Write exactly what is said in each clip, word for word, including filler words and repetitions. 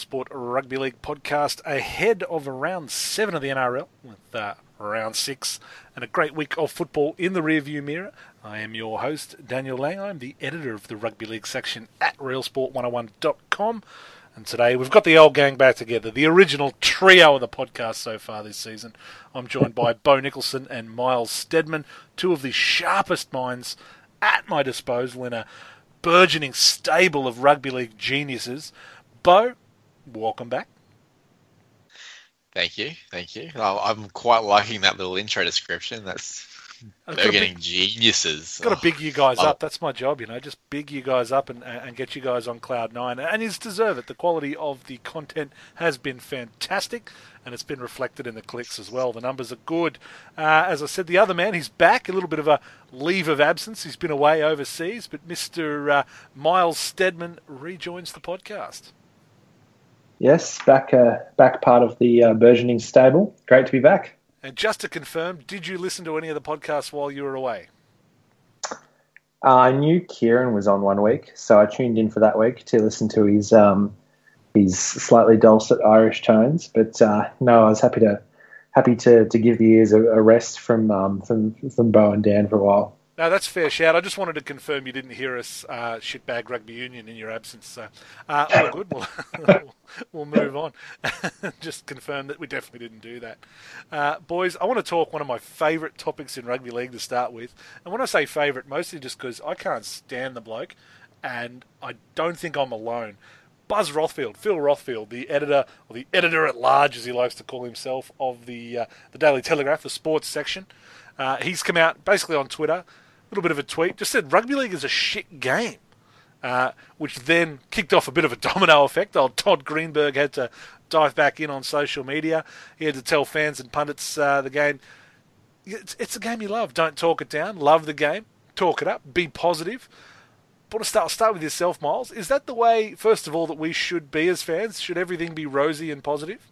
Sport Rugby League podcast ahead of round seven of the N R L with uh, round six and a great week of football in the rearview mirror. I am your host, Daniel Lang. I'm the editor of the Rugby League section at real sport one oh one dot com. And today we've got the old gang back together, the original trio of the podcast so far this season. I'm joined by Bo Nicholson and Miles Steadman, two of the sharpest minds at my disposal in a burgeoning stable of rugby league geniuses. Bo, welcome back. Thank you, thank you. Oh, I'm quite liking that little intro description. That's they're getting geniuses. Got to big you guys oh. up. That's my job, you know. Just big you guys up and and get you guys on cloud nine. And you deserve it. The quality of the content has been fantastic, and it's been reflected in the clicks as well. The numbers are good. Uh, as I said, the other man, he's back. A little bit of a leave of absence. He's been away overseas, but Mister Uh, Miles Steadman rejoins the podcast. Yes, back uh, back part of the uh, burgeoning stable. Great to be back. And just to confirm, did you listen to any of the podcasts while you were away? Uh, I knew Kieran was on one week, so I tuned in for that week to listen to his um, his slightly dulcet Irish tones. But uh, no, I was happy to happy to, to give the ears a, a rest from um, from from Bo and Dan for a while. No, that's fair shout. I just wanted to confirm you didn't hear us uh, shitbag rugby union in your absence. So, uh, all good. We'll, we'll move on. Just confirm that we definitely didn't do that. Uh, boys, I want to talk one of my favourite topics in rugby league to start with. And when I say favourite, mostly just because I can't stand the bloke, and I don't think I'm alone. Buzz Rothfield, Phil Rothfield, the editor, or the editor at large, as he likes to call himself, of the uh, the Daily Telegraph, the sports section. Uh, he's come out basically on Twitter, little bit of a tweet, just said rugby league is a shit game, uh, which then kicked off a bit of a domino effect. Old Todd Greenberg had to dive back in on social media. He had to tell fans and pundits uh, the game, it's, it's a game you love. Don't talk it down. Love the game. Talk it up. Be positive. I want to start, start with yourself, Miles. Is that the way, first of all, that we should be as fans? Should everything be rosy and positive?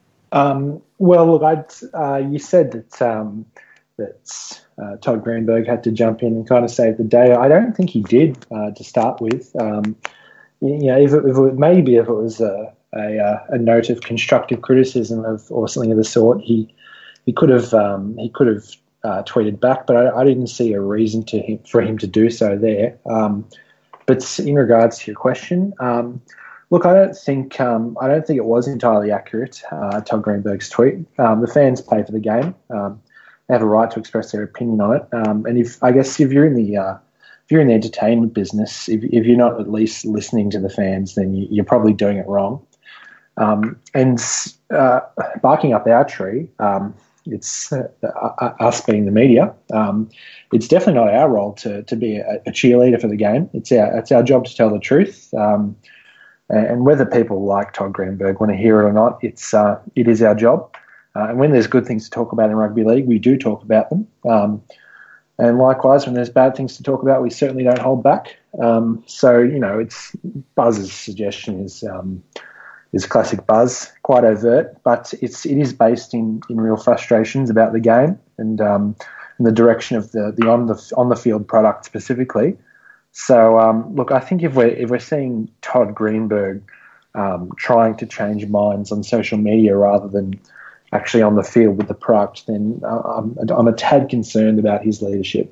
Um, well, look, I'd, uh, you said that... Um, that uh, Todd Greenberg had to jump in and kind of save the day. I don't think he did uh, to start with. Um, you know, if it, if it, maybe if it was a, a, a note of constructive criticism of or something of the sort, he he could have um, he could have uh, tweeted back. But I, I didn't see a reason to him, for him to do so there. Um, but in regards to your question, um, look, I don't think um, I don't think it was entirely accurate. Uh, Todd Greenberg's tweet. Um, the fans pay for the game. Um, They have a right to express their opinion on it, um, and if I guess if you're in the uh, if you're in the entertainment business, if, if you're not at least listening to the fans, then you, you're probably doing it wrong. Um, and uh, barking up our tree, um, it's uh, us being the media. Um, it's definitely not our role to to be a, a cheerleader for the game. It's our it's our job to tell the truth. Um, and whether people like Todd Greenberg want to hear it or not, it's uh, it is our job. Uh, and when there's good things to talk about in rugby league, we do talk about them. Um, and likewise, when there's bad things to talk about, we certainly don't hold back. Um, so, you know, it's Buzz's suggestion is um, is classic Buzz, quite overt, but it's it is based in, in real frustrations about the game and um, and the direction of the the on the on the field product specifically. So, um, look, I think if we're if we're seeing Todd Greenberg um, trying to change minds on social media rather than actually on the field with the product, then I'm, I'm a tad concerned about his leadership.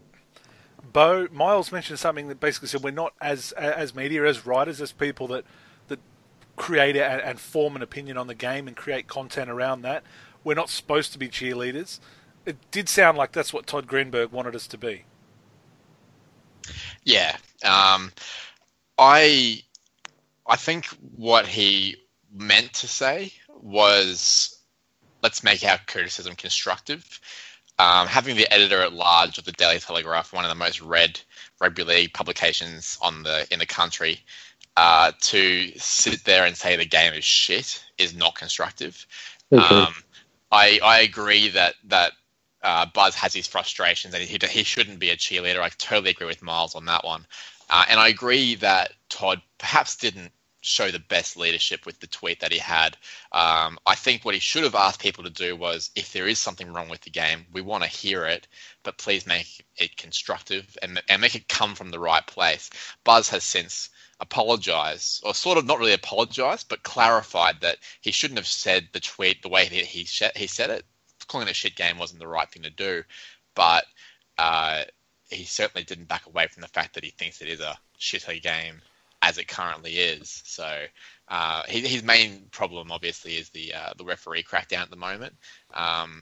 Bo, Miles mentioned something that basically said we're not, as as media, as writers, as people that, that create and, and form an opinion on the game and create content around that, we're not supposed to be cheerleaders. It did sound like that's what Todd Greenberg wanted us to be. Yeah. Um, I, I think what he meant to say was, let's make our criticism constructive. Um, having the editor at large of the Daily Telegraph, one of the most read rugby league publications on the in the country, uh, to sit there and say the game is shit is not constructive. Okay. Um, I I agree that that uh, Buzz has his frustrations and he he shouldn't be a cheerleader. I totally agree with Miles on that one, uh, and I agree that Todd perhaps didn't show the best leadership with the tweet that he had. Um, I think what he should have asked people to do was, if there is something wrong with the game, we want to hear it, but please make it constructive and, and make it come from the right place. Buzz has since apologise, or sort of not really apologise, but clarified that he shouldn't have said the tweet the way he he, he said it. Calling it a shit game wasn't the right thing to do, but uh, he certainly didn't back away from the fact that he thinks it is a shitter game as it currently is. So uh, his, his main problem, obviously, is the uh, the referee crackdown at the moment. Um,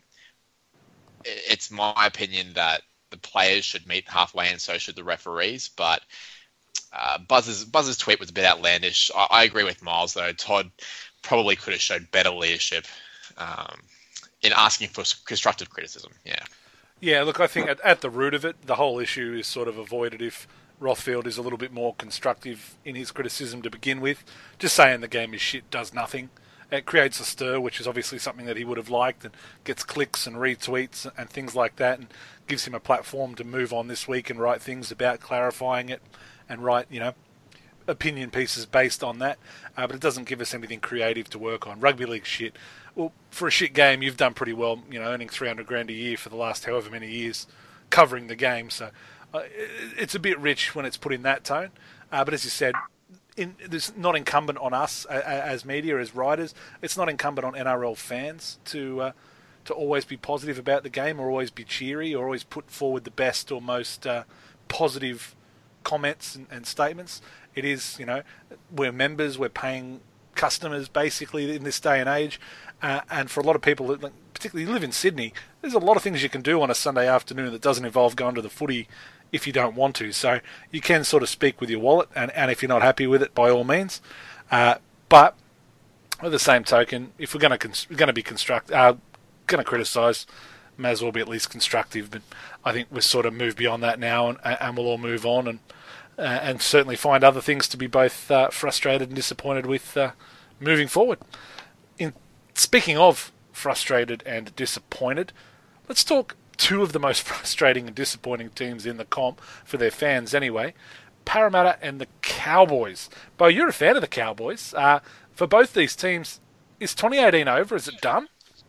it, it's my opinion that the players should meet halfway, and so should the referees. But uh, Buzz's Buzz's tweet was a bit outlandish. I, I agree with Miles, though. Todd probably could have showed better leadership um, in asking for constructive criticism. Yeah. Yeah, look, I think at, at the root of it, the whole issue is sort of avoided if Rothfield is a little bit more constructive in his criticism to begin with. Just saying the game is shit does nothing. It creates a stir, which is obviously something that he would have liked, and gets clicks and retweets and things like that, and gives him a platform to move on this week and write things about clarifying it and write, you know, opinion pieces based on that. Uh, but it doesn't give us anything creative to work on. Rugby league shit. Well, for a shit game, you've done pretty well, you know, earning three hundred grand a year for the last however many years covering the game. So uh, it's a bit rich when it's put in that tone. Uh, but as you said, in, it's not incumbent on us as media, as writers. It's not incumbent on N R L fans to uh, to always be positive about the game, or always be cheery, or always put forward the best or most uh, positive comments and, and statements. It is, you know, we're members, we're paying customers basically in this day and age. Uh, and for a lot of people, particularly you live in Sydney, there's a lot of things you can do on a Sunday afternoon that doesn't involve going to the footy if you don't want to. So you can sort of speak with your wallet, and, and if you're not happy with it, by all means. Uh, but with the same token, if we're going to we're going to be construct, uh, going to criticise, may as well be at least constructive. But I think we've sort of moved beyond that now, and, and we'll all move on, and uh, and certainly find other things to be both uh, frustrated and disappointed with uh, moving forward. In Speaking of frustrated and disappointed, let's talk two of the most frustrating and disappointing teams in the comp, for their fans anyway, Parramatta and the Cowboys. Bo, you're a fan of the Cowboys. Uh, for both these teams, is twenty eighteen over? Is it done?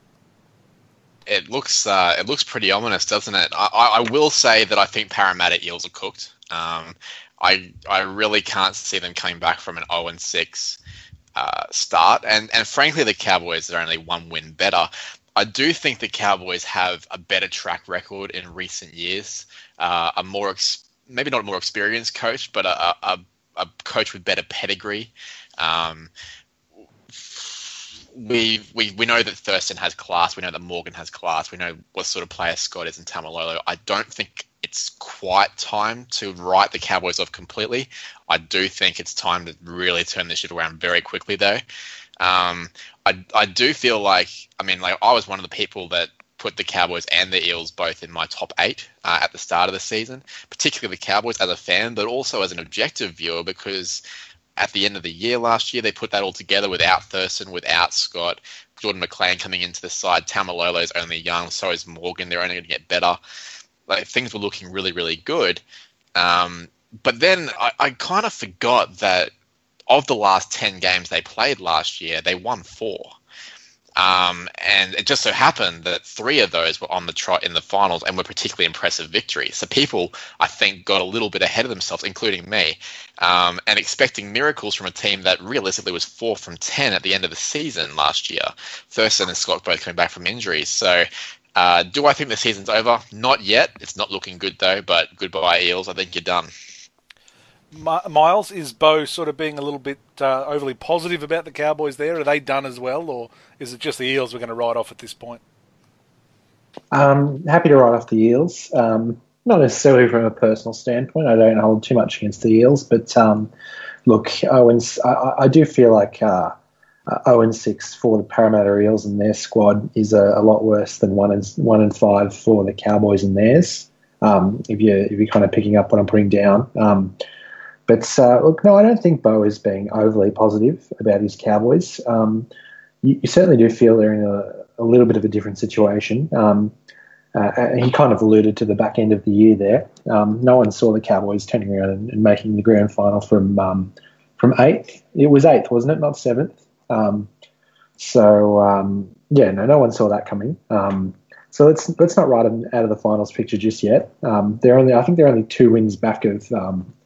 It looks uh, it looks pretty ominous, doesn't it? I, I will say that I think Parramatta Eels are cooked. Um, I I really can't see them coming back from an oh and six Uh, start, and and frankly, the Cowboys are only one win better. I do think the Cowboys have a better track record in recent years. Uh, a more ex- maybe not a more experienced coach, but a a, a coach with better pedigree. Um, we we we know that Thurston has class. We know that Morgan has class. We know what sort of player Scott is in Tamalolo. I don't think it's quite time to write the Cowboys off completely. I do think it's time to really turn this shit around very quickly, though. Um, I I do feel like, I mean, like I was one of the people that put the Cowboys and the Eels both in my top eight uh, at the start of the season, particularly the Cowboys as a fan, but also as an objective viewer, because at the end of the year last year, they put that all together without Thurston, without Scott, Jordan McLean coming into the side. Tamalolo's only young, so is Morgan. They're only going to get better. Like, things were looking really, really good. Um, but then I, I kind of forgot that of the last ten games they played last year, they won four. Um, and it just so happened that three of those were on the trot in the finals and were particularly impressive victories. So people, I think, got a little bit ahead of themselves, including me, um, and expecting miracles from a team that realistically was four from ten at the end of the season last year. Thurston and Scott both coming back from injuries. So uh, do I think the season's over? Not yet. It's not looking good, though, but goodbye, Eels. I think you're done. Miles, is Bo sort of being a little bit uh, overly positive about the Cowboys there? Are they done as well, or is it just the Eels we're going to write off at this point? Um, happy to write off the Eels. Um, not necessarily from a personal standpoint. I don't hold too much against the Eels, but um, look, Owens, I, I do feel like uh, oh and six for the Parramatta Eels and their squad is a, a lot worse than one and one and five for the Cowboys and theirs. Um, if you if you're kind of picking up what I'm putting down. Um, But, uh, look, no, I don't think Bo is being overly positive about his Cowboys. Um, you, you certainly do feel they're in a, a little bit of a different situation. Um, uh, and he kind of alluded to the back end of the year there. Um, no one saw the Cowboys turning around and, and making the grand final from um, from eighth. It was eighth, wasn't it? Not seventh. Um, so, um, yeah, no, no one saw that coming. Um, so let's let's not write them out of the finals picture just yet. Um, they're only, I think they're only two wins back of... Um,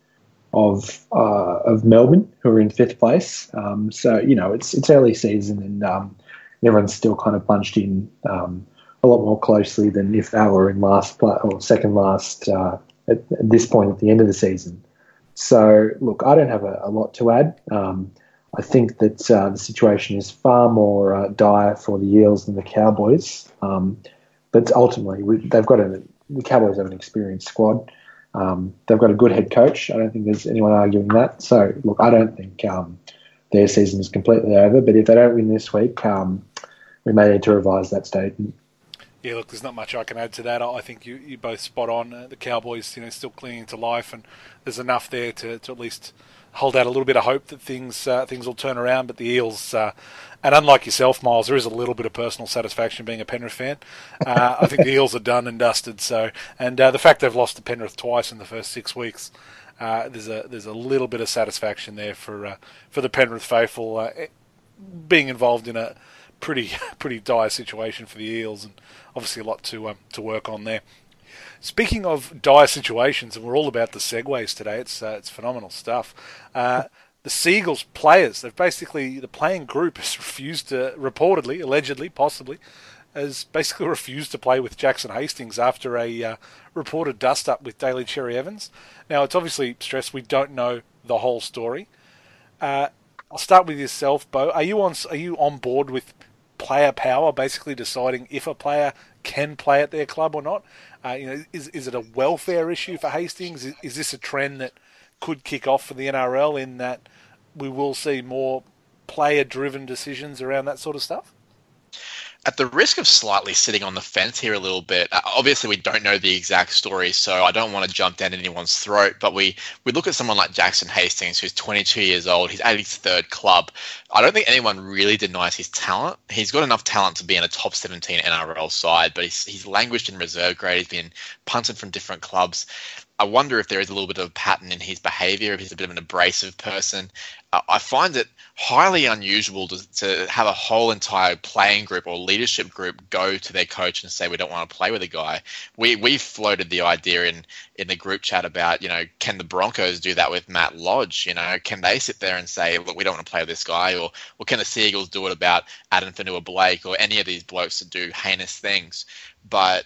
of uh, of Melbourne, who are in fifth place. Um, so you know it's it's early season, and um, everyone's still kind of bunched in um, a lot more closely than if they were in last pla- or second last uh, at, at this point at the end of the season. So look, I don't have a, a lot to add. Um, I think that uh, the situation is far more uh, dire for the Eels than the Cowboys. Um, but ultimately, we, they've got a the Cowboys have an experienced squad. Um, they've got a good head coach. I don't think there's anyone arguing that. So, look, I don't think um, their season is completely over. But if they don't win this week, um, we may need to revise that statement. Yeah, look, there's not much I can add to that. I think you you both spot on. Uh, the Cowboys, you know, still clinging to life, and there's enough there to, to at least hold out a little bit of hope that things uh, things will turn around. But the Eels, uh, and unlike yourself, Miles, there is a little bit of personal satisfaction being a Penrith fan. Uh, I think the Eels are done and dusted. So, and uh, the fact they've lost to Penrith twice in the first six weeks, uh, there's a there's a little bit of satisfaction there for uh, for the Penrith faithful uh, being involved in a pretty pretty dire situation for the Eels, and obviously a lot to um, to work on there. Speaking of dire situations, and we're all about the segues today, it's uh, it's phenomenal stuff. Uh, the Seagulls players, they've basically, the playing group has refused to, reportedly, allegedly, possibly, has basically refused to play with Jackson Hastings after a uh, reported dust-up with Daly Cherry Evans. Now, it's obviously stressed we don't know the whole story. Uh, I'll start with yourself, Bo. Are you on? Are you on board with player power, basically deciding if a player can play at their club or not? Uh, you know, is is it a welfare issue for Hastings? Is, is this a trend that could kick off for the N R L in that we will see more player-driven decisions around that sort of stuff? At the risk of slightly sitting on the fence here a little bit, uh, obviously we don't know the exact story, so I don't want to jump down anyone's throat, but we, we look at someone like Jackson Hastings, who's twenty-two years old. He's at his third club. I don't think anyone really denies his talent. He's got enough talent to be in a top seventeen N R L side, but he's, he's languished in reserve grade. He's been punted from different clubs. I wonder if there is a little bit of a pattern in his behaviour, if he's a bit of an abrasive person. Uh, I find it highly unusual to, to have a whole entire playing group or leadership group go to their coach and say, we don't want to play with a guy. We we floated the idea in, in the group chat about, you know, can the Broncos do that with Matt Lodge? You know, can they sit there and say, look, we don't want to play with this guy? Or, or can the Seagulls do it about Adam Fanua-Blake or any of these blokes that do heinous things? But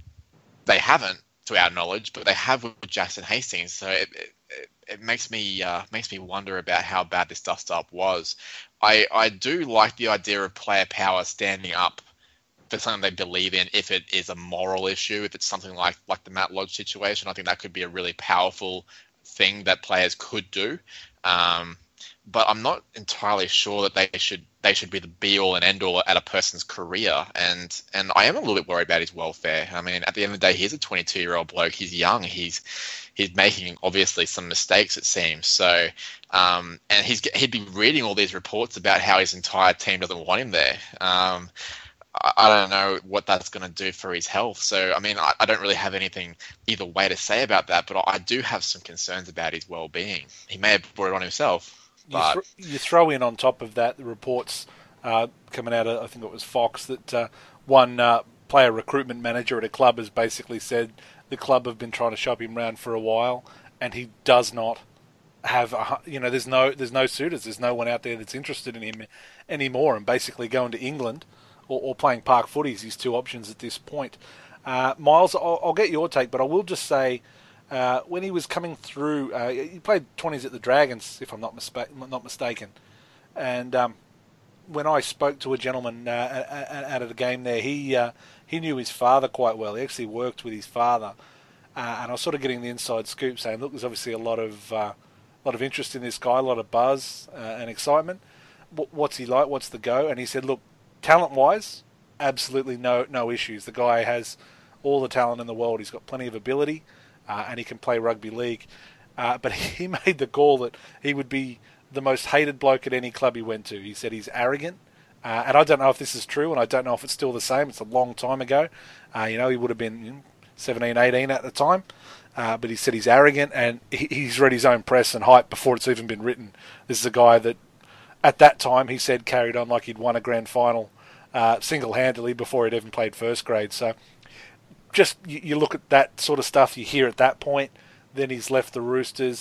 they haven't, to our knowledge, but they have with Jackson Hastings. So it, it, it makes me uh, makes me wonder about how bad this dust-up was. I, I do like the idea of player power standing up for something they believe in if it is a moral issue, if it's something like, like the Matt Lodge situation. I think that could be a really powerful thing that players could do. Um, but I'm not entirely sure that they should they should be the be-all and end-all at a person's career. And and I am a little bit worried about his welfare. I mean, at the end of the day, he's a twenty-two-year-old bloke. He's young. He's he's making, obviously, some mistakes, it seems. So, um, and he's he'd be reading all these reports about how his entire team doesn't want him there. Um, I, I don't know what that's going to do for his health. So, I mean, I, I don't really have anything either way to say about that, but I do have some concerns about his well-being. He may have brought it on himself. You, th- you throw in on top of that the reports uh, coming out of, I think it was Fox, that uh, one uh, player recruitment manager at a club has basically said the club have been trying to shop him around for a while, and he does not have, a, you know, there's no there's no suitors, there's no one out there that's interested in him anymore, and basically going to England or, or playing park footy is his two options at this point. Uh, Miles, I'll, I'll get your take, but I will just say, Uh, when he was coming through, uh, he played twenties at the Dragons, if I'm not, mispa- not mistaken. And um, when I spoke to a gentleman uh, at, at a game there, he uh, he knew his father quite well. He actually worked with his father, uh, and I was sort of getting the inside scoop, saying, "Look, there's obviously a lot of uh, lot of interest in this guy, a lot of buzz uh, and excitement. W- what's he like? What's the go?" And he said, "Look, talent-wise, absolutely no no issues. The guy has all the talent in the world. He's got plenty of ability." Uh, and he can play rugby league. Uh, but he made the call that he would be the most hated bloke at any club he went to. He said he's arrogant. Uh, and I don't know if this is true, and I don't know if it's still the same. It's a long time ago. Uh, you know, he would have been you know, seventeen, eighteen at the time. Uh, but he said he's arrogant, and he, he's read his own press and hype before it's even been written. This is a guy that, at that time, he said carried on like he'd won a grand final uh, single-handedly before he'd even played first grade. So just you, you look at that sort of stuff, you hear at that point, then he's left the Roosters.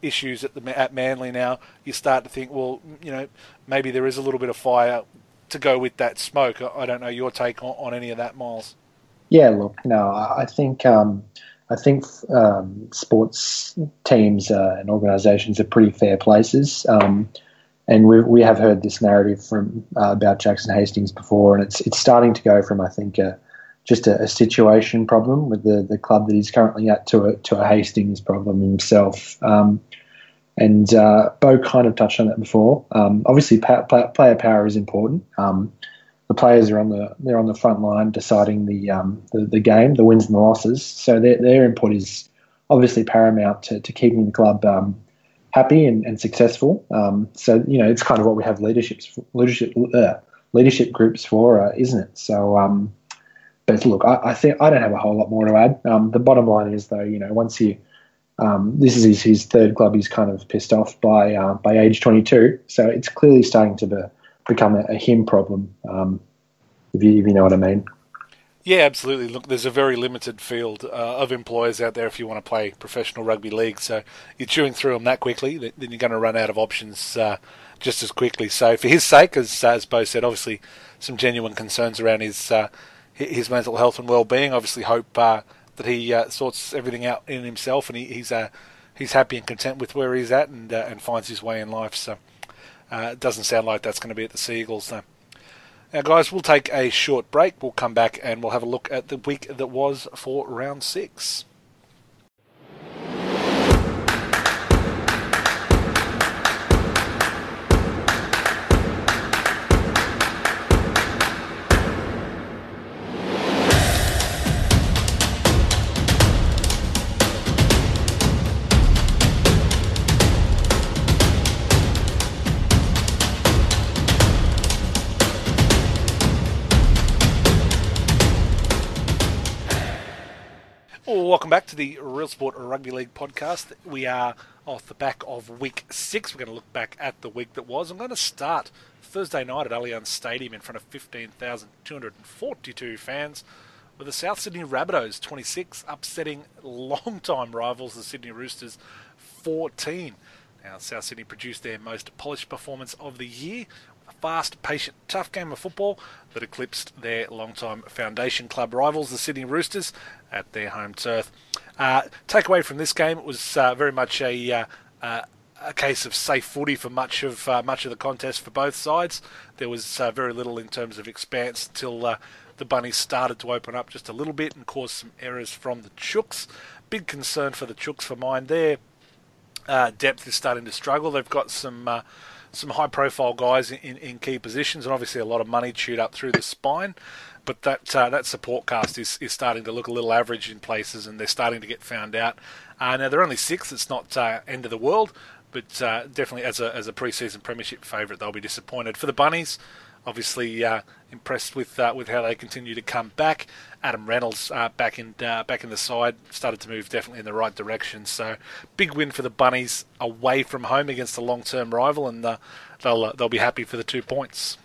issues at the at Manly now, you start to think, well, you know, maybe there is a little bit of fire to go with that smoke. I don't know your take on, on any of that, Miles. Yeah, look, no, I think um, I think um, sports teams uh, and organisations are pretty fair places, um, and we we have heard this narrative from uh, about Jackson Hastings before, and it's it's starting to go from I think a, just a, a situation problem with the, the club that he's currently at to a to a Hastings problem himself. Um, and uh, Bo kind of touched on that before. Um, obviously, pa- pa- player power is important. Um, The players are on the they're on the front line deciding the um, the, the game, the wins and the losses. So their their input is obviously paramount to, to keeping the club um, happy and, and successful. Um, so you know it's kind of what we have leaderships leadership uh, leadership groups for, uh, isn't it? So, um, but look, I, I think I don't have a whole lot more to add. Um, the bottom line is though, you know, once he um, this is his, his third club, he's kind of pissed off by uh, by age twenty-two. So it's clearly starting to be. become a, a him problem, um, if you if you know what I mean. Yeah, absolutely. Look, there's a very limited field uh, of employers out there if you want to play professional rugby league. So you're chewing through them that quickly, then you're going to run out of options uh, just as quickly. So for his sake, as as Bo said, obviously some genuine concerns around his uh, his mental health and well-being. Obviously, hope uh, that he uh, sorts everything out in himself, and he, he's uh, he's happy and content with where he's at, and uh, and finds his way in life. So. Uh, it doesn't sound like that's going to be at the Seagulls, though. Now, guys, we'll take a short break. We'll come back and we'll have a look at the week that was for round six. Welcome back to the Real Sport Rugby League podcast. We are off the back of week six. We're going to look back at the week that was. I'm going to start Thursday night at Allianz Stadium in front of fifteen thousand two hundred forty-two fans with the South Sydney Rabbitohs twenty-six upsetting long-time rivals, the Sydney Roosters fourteen. Now, South Sydney produced their most polished performance of the year. A fast, patient, tough game of football that eclipsed their long-time foundation club rivals, the Sydney Roosters, at their home turf. Uh, takeaway from this game, it was uh, very much a uh, uh, a case of safe footy for much of uh, much of the contest for both sides. There was uh, very little in terms of expanse until uh, the Bunnies started to open up just a little bit and cause some errors from the Chooks. Big concern for the Chooks for mine. Their uh, depth is starting to struggle. They've got some... Uh, some high-profile guys in, in key positions, and obviously a lot of money chewed up through the spine. But that uh, that support cast is, is starting to look a little average in places, and they're starting to get found out. Uh, now they're only sixth; it's not uh, end of the world, but uh, definitely as a as a pre-season premiership favourite, they'll be disappointed. For the Bunnies, obviously uh, impressed with uh, with how they continue to come back. Adam Reynolds uh, back in uh, back in the side started to move definitely in the right direction. So big win for the Bunnies away from home against a long-term rival, and uh, they'll uh, they'll be happy for the two points.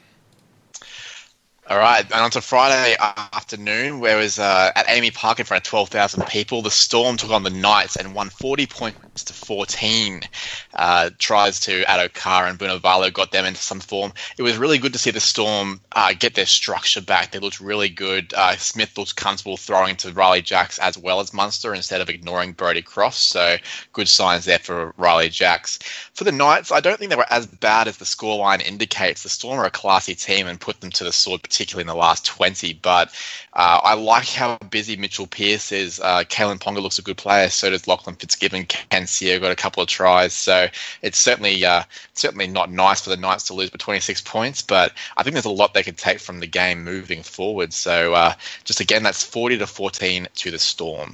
All right, and on to Friday afternoon, where it was uh, at Amy Park in front of twelve thousand people. The Storm took on the Knights and won forty points to fourteen. Uh, tries to Addo Carr and Bruno Valo got them into some form. It was really good to see the Storm uh, get their structure back. They looked really good. Uh, Smith looked comfortable throwing to Riley Jacks as well as Munster instead of ignoring Brodie Croft. So good signs there for Riley Jacks. For the Knights, I don't think they were as bad as the scoreline indicates. The Storm are a classy team and put them to the sword, particularly in the last twenty. But uh, I like how busy Mitchell Pearce is. Uh, Kalen Ponga looks a good player. So does Lachlan Fitzgibbon. Ken Sear got a couple of tries. So it's certainly uh, certainly not nice for the Knights to lose by twenty-six points. But I think there's a lot they could take from the game moving forward. So uh, just again, that's forty to fourteen to the Storm.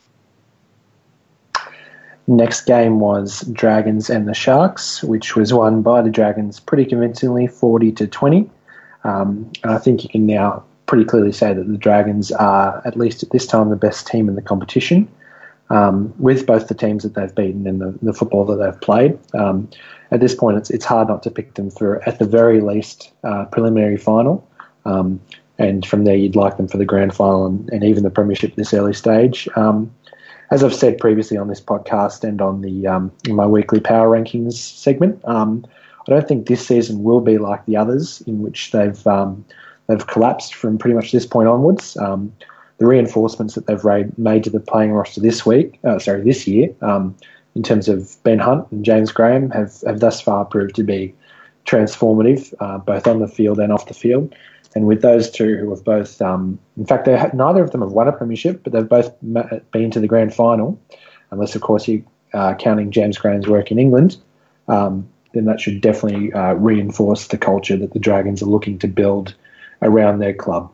Next game was Dragons and the Sharks, which was won by the Dragons pretty convincingly, forty to twenty. Um, and I think you can now pretty clearly say that the Dragons are, at least at this time, the best team in the competition, um, with both the teams that they've beaten and the, the football that they've played. Um, at this point, it's it's hard not to pick them for, at the very least, uh, preliminary final. Um, and from there, you'd like them for the grand final and, and even the premiership at this early stage. Um, as I've said previously on this podcast and on the um, in my weekly power rankings segment, um, I don't think this season will be like the others in which they've um, they've collapsed from pretty much this point onwards. Um, the reinforcements that they've made to the playing roster this week, uh, sorry, this year, um, in terms of Ben Hunt and James Graham, have, have thus far proved to be transformative, uh, both on the field and off the field. And with those two who have both, um, in fact, they have, neither of them have won a premiership, but they've both been to the grand final, unless, of course, you're uh, counting James Graham's work in England, um, then that should definitely uh, reinforce the culture that the Dragons are looking to build around their club.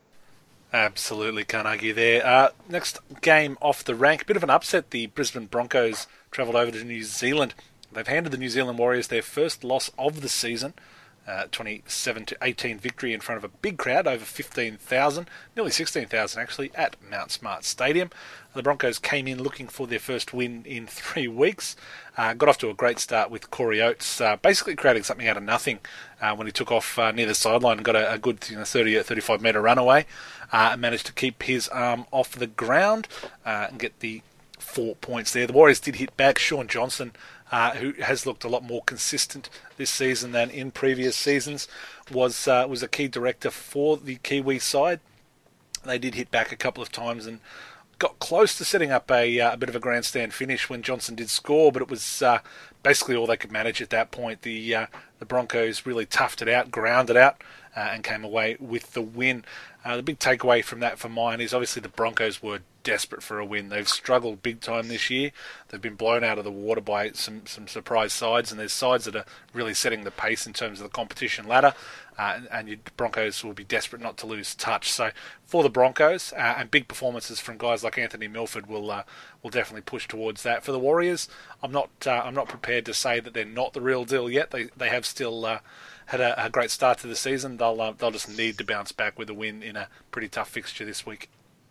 Absolutely, can't argue there. Uh, next game off the rank, bit of an upset. The Brisbane Broncos travelled over to New Zealand. They've handed the New Zealand Warriors their first loss of the season. Uh, twenty-seven to eighteen victory in front of a big crowd, over fifteen thousand, nearly sixteen thousand actually, at Mount Smart Stadium. The Broncos came in looking for their first win in three weeks. Uh, got off to a great start with Corey Oates, uh, basically creating something out of nothing uh, when he took off uh, near the sideline and got a, a good you know, thirty, thirty-five metre runaway uh, and managed to keep his arm off the ground uh, and get the four points there. The Warriors did hit back. Sean Johnson, Uh, who has looked a lot more consistent this season than in previous seasons, was uh, was a key director for the Kiwi side. They did hit back a couple of times and got close to setting up a, uh, a bit of a grandstand finish when Johnson did score, but it was uh, basically all they could manage at that point. The uh, the Broncos really toughed it out, ground it out, uh, and came away with the win. Uh, the big takeaway from that for mine is obviously the Broncos were desperate for a win. They've struggled big time this year. They've been blown out of the water by some, some surprise sides, and there's sides that are really setting the pace in terms of the competition ladder, uh, and, and your Broncos will be desperate not to lose touch. So for the Broncos, uh, and big performances from guys like Anthony Milford will uh, will definitely push towards that. For the Warriors, I'm not uh, I'm not prepared to say that they're not the real deal yet. They they have still uh, had a, a great start to the season. They'll uh, they'll just need to bounce back with a win in a pretty tough fixture this week.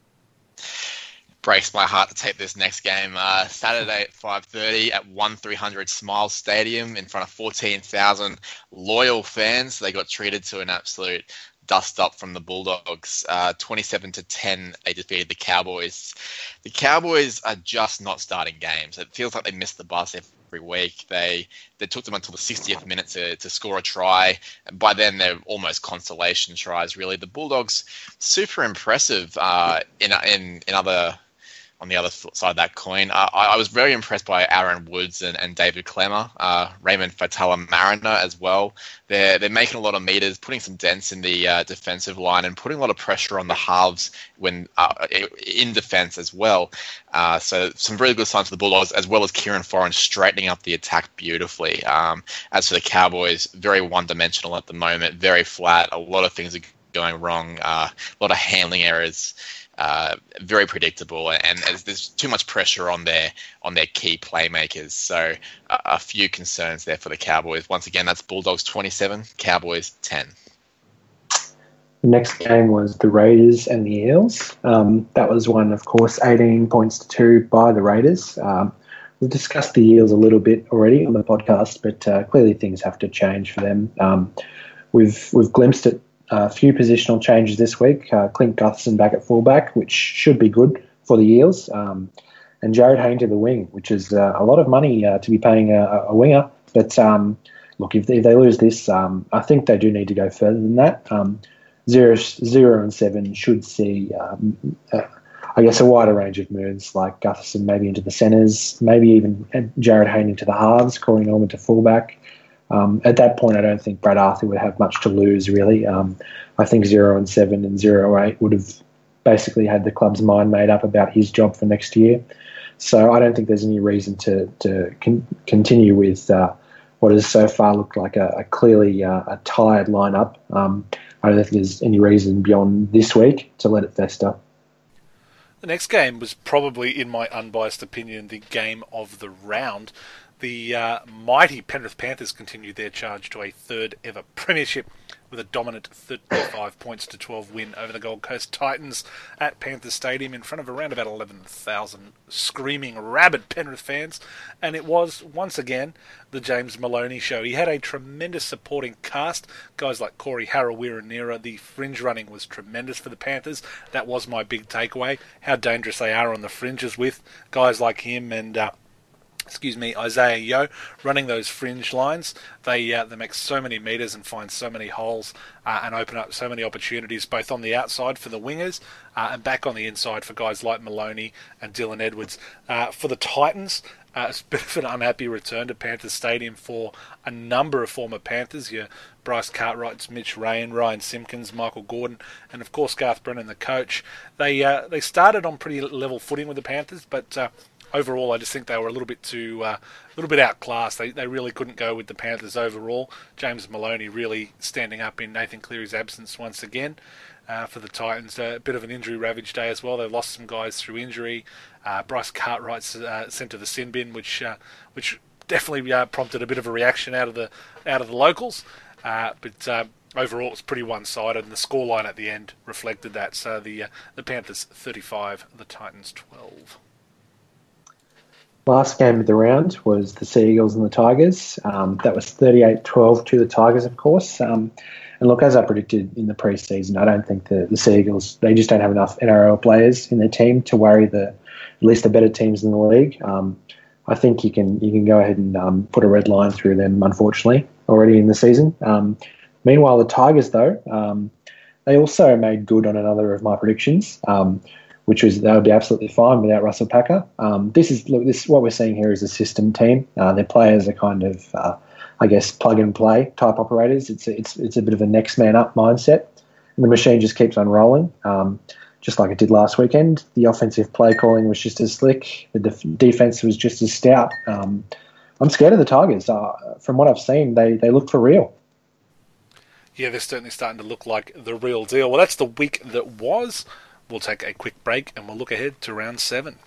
Breaks my heart to take this next game. Uh, Saturday at five thirty at one three hundred Smile Stadium in front of fourteen thousand loyal fans. They got treated to an absolute dust up from the Bulldogs. Uh, twenty-seven to ten, they defeated the Cowboys. The Cowboys are just not starting games. It feels like they missed the bus every week. They they took them until the sixtieth minute to, to score a try. And by then, they're almost consolation tries, really. The Bulldogs, super impressive uh, in, in, in other... on the other side of that coin. Uh, I, I was very impressed by Aaron Woods and, and David Clemmer, uh, Raymond Fatala Mariner as well. They're they're making a lot of meters, putting some dents in the uh, defensive line and putting a lot of pressure on the halves when uh, in defense as well. Uh, so some really good signs for the Bulldogs, as well as Kieran Foran straightening up the attack beautifully. Um, as for the Cowboys, very one-dimensional at the moment, very flat. A lot of things are going wrong, uh, a lot of handling errors. Uh, very predictable, and as there's too much pressure on their on their key playmakers. So uh, a few concerns there for the Cowboys. Once again, that's Bulldogs twenty-seven, Cowboys ten. The next game was the Raiders and the Eels. Um, that was one, of course, eighteen points to two by the Raiders. Um, we've discussed the Eels a little bit already on the podcast, but uh, clearly things have to change for them. Um, we've we've glimpsed at a few positional changes this week. Uh, Clint Gutherson back at fullback, which should be good for the Eels, um, and Jared Hayne to the wing, which is uh, a lot of money uh, to be paying a, a winger. But um, look, if they, if they lose this, um, I think they do need to go further than that. Um, zero, zero and seven should see, um, uh, I guess, a wider range of moves, like Gutherson maybe into the centres, maybe even Jared Hayne into the halves, Corey Norman to fullback. Um, at that point, I don't think Brad Arthur would have much to lose, really. Um, I think zero and seven and zero eight would have basically had the club's mind made up about his job for next year. So I don't think there's any reason to to con- continue with uh, what has so far looked like a, a clearly uh, a tired lineup. Um, I don't think there's any reason beyond this week to let it fester. The next game was probably, in my unbiased opinion, the game of the round. The uh, mighty Penrith Panthers continued their charge to a third ever premiership with a dominant thirty-five points to twelve win over the Gold Coast Titans at Panthers Stadium in front of around about eleven thousand screaming, rabid Penrith fans. And it was, once again, the James Maloney show. He had a tremendous supporting cast, guys like Corey Harawira-Naera. The fringe running was tremendous for the Panthers. That was my big takeaway, how dangerous they are on the fringes with guys like him and... Uh, excuse me, Isaiah Yeo, running those fringe lines. They uh, they make so many metres and find so many holes uh, and open up so many opportunities, both on the outside for the wingers uh, and back on the inside for guys like Maloney and Dylan Edwards. Uh, for the Titans, uh, it's a bit of an unhappy return to Panthers Stadium for a number of former Panthers. Your Bryce Cartwrights, Mitch Rayan, Ryan Simpkins, Michael Gordon, and of course Garth Brennan, the coach. They uh, they started on pretty level footing with the Panthers, but uh, overall, I just think they were a little bit too, uh, a little bit outclassed. They they really couldn't go with the Panthers overall. James Maloney really standing up in Nathan Cleary's absence once again uh, for the Titans. A bit of an injury-ravaged day as well. They lost some guys through injury. Uh, Bryce Cartwright's uh, sent to the sin bin, which uh, which definitely uh, prompted a bit of a reaction out of the out of the locals. Uh, but uh, overall, it was pretty one-sided, and the scoreline at the end reflected that. So the uh, the Panthers thirty-five, the Titans twelve. Last game of the round was the Sea Eagles and the Tigers. Um, that was thirty-eight twelve to the Tigers, of course. Um, and look, as I predicted in the pre-season, I don't think the, the Sea Eagles, they just don't have enough N R L players in their team to worry the at least the better teams in the league. Um, I think you can you can go ahead and um, put a red line through them, unfortunately, already in the season. Um, meanwhile, the Tigers, though, um, they also made good on another of my predictions. Um, which was they would be absolutely fine without Russell Packer. Um, this is look, this what we're seeing here is a system team. Uh, their players are kind of, uh, I guess, plug and play type operators. It's a, it's it's a bit of a next man up mindset, and the machine just keeps on rolling, um, just like it did last weekend. The offensive play calling was just as slick. The def- defense was just as stout. Um, I'm scared of the Tigers. Uh, from what I've seen, they they look for real. Yeah, they're certainly starting to look like the real deal. Well, that's the week that was. We'll take a quick break and we'll look ahead to round seven.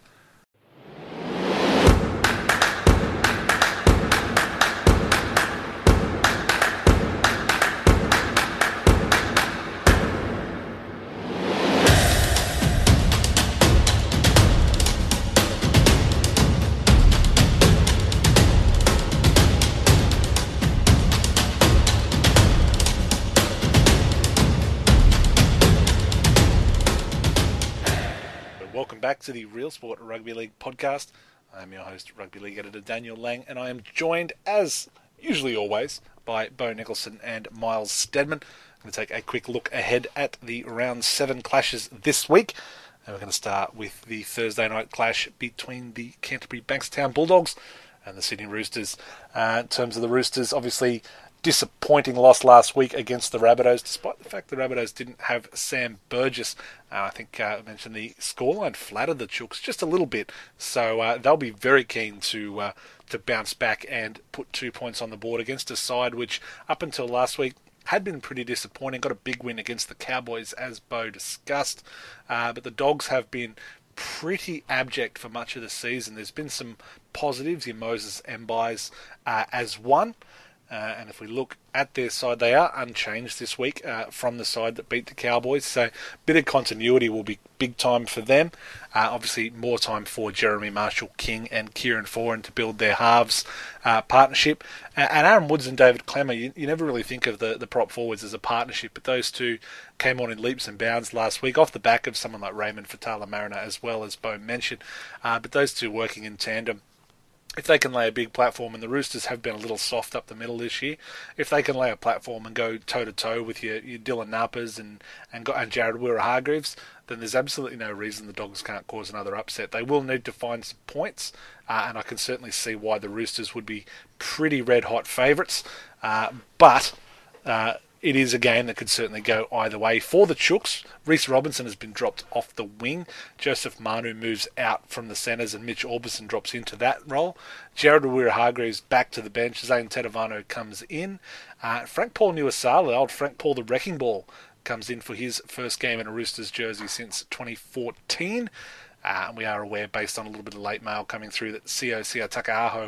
Back to the Real Sport Rugby League podcast. I'm your host, Rugby League editor Daniel Lang, and I am joined, as usually always, by Bo Nicholson and Miles Stedman. I'm going to take a quick look ahead at the round seven clashes this week, and we're going to start with the Thursday night clash between the Canterbury Bankstown Bulldogs and the Sydney Roosters. Uh, in terms of the Roosters, obviously disappointing loss last week against the Rabbitohs, despite the fact the Rabbitohs didn't have Sam Burgess. Uh, I think uh, I mentioned the scoreline flattered the Chooks just a little bit, so uh, they'll be very keen to uh, to bounce back and put two points on the board against a side which, up until last week, had been pretty disappointing. Got a big win against the Cowboys, as Bo discussed, uh, but the Dogs have been pretty abject for much of the season. There's been some positives. Your Moses Mbis uh, as one. Uh, and if we look at their side, they are unchanged this week uh, from the side that beat the Cowboys. So a bit of continuity will be big time for them. Uh, obviously, more time for Jeremy Marshall-King and Kieran Foran to build their halves uh, partnership. Uh, and Aaron Woods and David Clemmer, you, you never really think of the, the prop forwards as a partnership, but those two came on in leaps and bounds last week off the back of someone like Raymond Fatala-Mariner, as well as Bo mentioned. Uh, but those two working in tandem, if they can lay a big platform, and the Roosters have been a little soft up the middle this year, if they can lay a platform and go toe-to-toe with your, your Dylan Nappers and, and, and Jared Wira-Hargreaves, then there's absolutely no reason the Dogs can't cause another upset. They will need to find some points, uh, and I can certainly see why the Roosters would be pretty red-hot favourites. Uh, but uh, it is a game that could certainly go either way. For the Chooks, Reece Robinson has been dropped off the wing. Joseph Manu moves out from the centres and Mitch Orbison drops into that role. Jared Wira-Hargreaves back to the bench. Zane Tedovano comes in. Uh, Frank Paul Nuasala, old Frank Paul the Wrecking Ball, comes in for his first game in a Roosters jersey since twenty fourteen. Uh, and we are aware, based on a little bit of late mail coming through, that Sio Sia Takaaho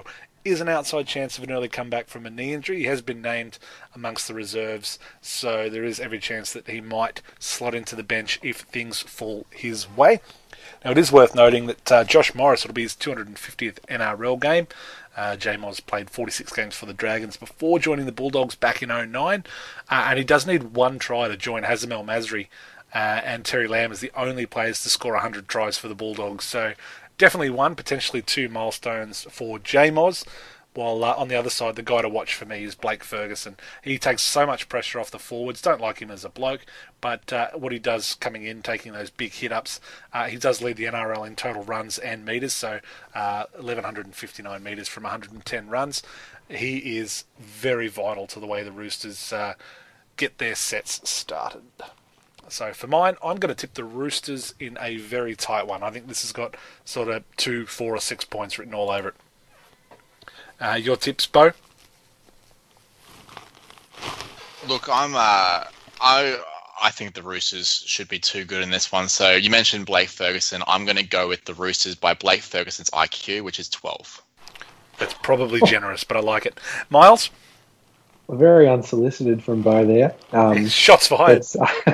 is an outside chance of an early comeback from a knee injury. He has been named amongst the reserves, so there is every chance that he might slot into the bench if things fall his way. Now, it is worth noting that uh, Josh Morris will be his two hundred fiftieth N R L game. Uh, J Moz played forty-six games for the Dragons before joining the Bulldogs back in oh nine, uh, and he does need one try to join Hazem El Masri, uh, and Terry Lamb is the only players to score one hundred tries for the Bulldogs. So definitely one, potentially two milestones for J Moz. While uh, on the other side, the guy to watch for me is Blake Ferguson. He takes so much pressure off the forwards. Don't like him as a bloke, but uh, what he does coming in, taking those big hit-ups, uh, he does lead the N R L in total runs and metres, so uh, eleven fifty-nine metres from one hundred ten runs. He is very vital to the way the Roosters uh, get their sets started. So for mine, I'm going to tip the Roosters in a very tight one. I think this has got sort of two, four or six points written all over it. Uh, your tips, Bo? Look, I'm. Uh, I I think the Roosters should be too good in this one. So you mentioned Blake Ferguson. I'm going to go with the Roosters by Blake Ferguson's I Q, which is twelve. That's probably generous, but I like it. Miles? Very unsolicited from Bo there. Um, Shots fired.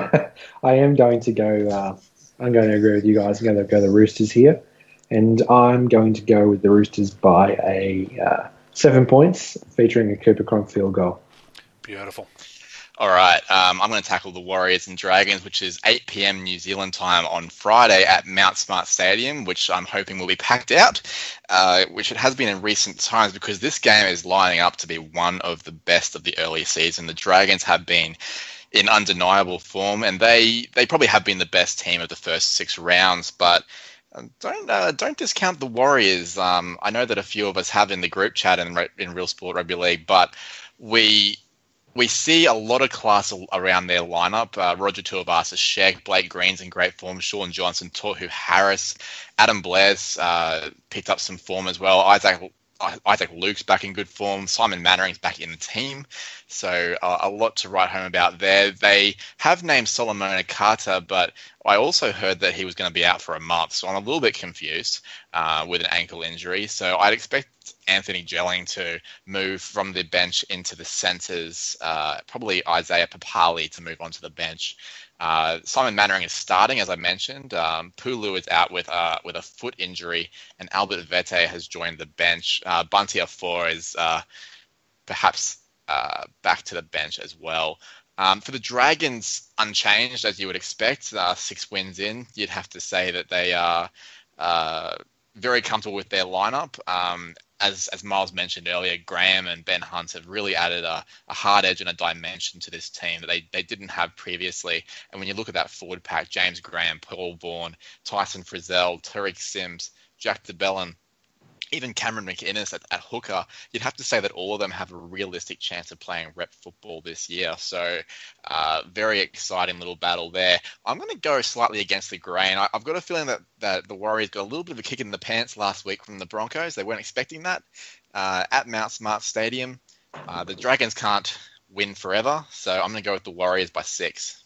I am going to go. Uh, I'm going to agree with you guys. I'm going to go the Roosters here, and I'm going to go with the Roosters by a uh, seven points, featuring a Cooper Cronk field goal. Beautiful. All right, um, I'm going to tackle the Warriors and Dragons, which is eight p.m. New Zealand time on Friday at Mount Smart Stadium, which I'm hoping will be packed out, uh, which it has been in recent times because this game is lining up to be one of the best of the early season. The Dragons have been in undeniable form, and they, they probably have been the best team of the first six rounds, but don't uh, don't discount the Warriors. Um, I know that a few of us have in the group chat in, in Real Sport Rugby League, but we... We see a lot of class around their lineup. Uh, Roger Tuivasa, Sheck, Blake Green's in great form, Sean Johnson, Tohu Harris, Adam Blair's uh, picked up some form as well. Isaac Isaac Luke's back in good form. Simon Mannering's back in the team. So uh, a lot to write home about there. They have named Solomon Carter, but I also heard that he was going to be out for a month. So I'm a little bit confused uh, with an ankle injury. So I'd expect Anthony Gelling to move from the bench into the centres, uh, probably Isaiah Papali to move onto the bench. Uh, Simon Mannering is starting, as I mentioned. Um, Pulu is out with uh, with a foot injury, and Albert Vete has joined the bench. Uh, Bunty Afour is uh, perhaps uh, back to the bench as well. Um, for the Dragons, unchanged, as you would expect. Uh, six wins in, you'd have to say that they are uh, very comfortable with their lineup. Um, As as Miles mentioned earlier, Graham and Ben Hunt have really added a, a hard edge and a dimension to this team that they, they didn't have previously. And when you look at that forward pack, James Graham, Paul Vaughan, Tyson Frizzell, Tariq Sims, Jack DeBellin, even Cameron McInnes at, at hooker, you'd have to say that all of them have a realistic chance of playing rep football this year. So uh, very exciting little battle there. I'm going to go slightly against the grain. I, I've got a feeling that, that the Warriors got a little bit of a kick in the pants last week from the Broncos. They weren't expecting that uh, at Mount Smart Stadium. Uh, the Dragons can't win forever, so I'm going to go with the Warriors by six.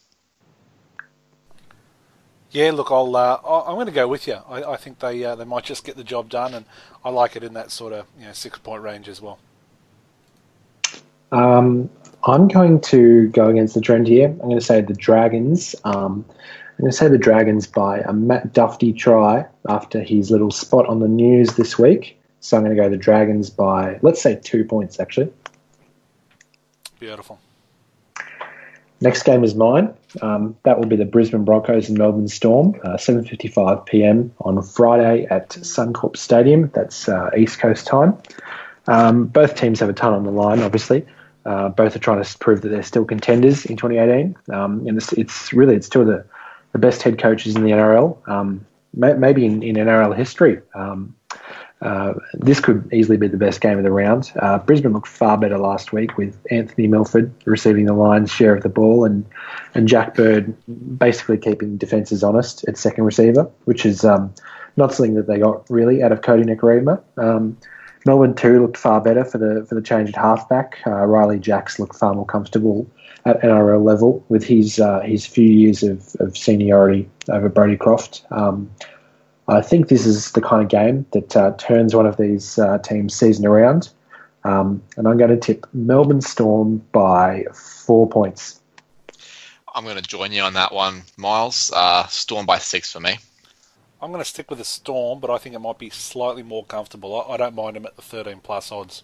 Yeah, look, I'll. Uh, I'm going to go with you. I, I think they uh, they might just get the job done, and I like it in that sort of you know six point range as well. Um, I'm going to go against the trend here. I'm going to say the Dragons. Um, I'm going to say the Dragons by a Matt Duffy try after his little spot on the news this week. So I'm going to go the Dragons by, let's say, two points actually. Beautiful. Next game is mine. Um, that will be the Brisbane Broncos and Melbourne Storm, uh, seven fifty-five p.m. on Friday at Suncorp Stadium. That's uh, East Coast time. Um, both teams have a ton on the line, obviously. Uh, both are trying to prove that they're still contenders in twenty eighteen. Um, and it's, it's really, it's two of the, the best head coaches in the N R L, um, may, maybe in, in N R L history. Um, Uh, this could easily be the best game of the round. Uh, Brisbane looked far better last week with Anthony Milford receiving the Lions' share of the ball and, and Jack Bird basically keeping defences honest at second receiver, which is um, not something that they got really out of Cody Nikorima. Um, Melbourne too looked far better for the for the change at halfback. Uh, Riley Jacks looked far more comfortable at N R L level with his uh, his few years of, of seniority over Brodie Croft. Um, I think this is the kind of game that uh, turns one of these uh, teams' season around. Um, and I'm going to tip Melbourne Storm by four points. I'm going to join you on that one, Miles. Uh, Storm by six for me. I'm going to stick with the Storm, but I think it might be slightly more comfortable. I, I don't mind them at the thirteen plus odds.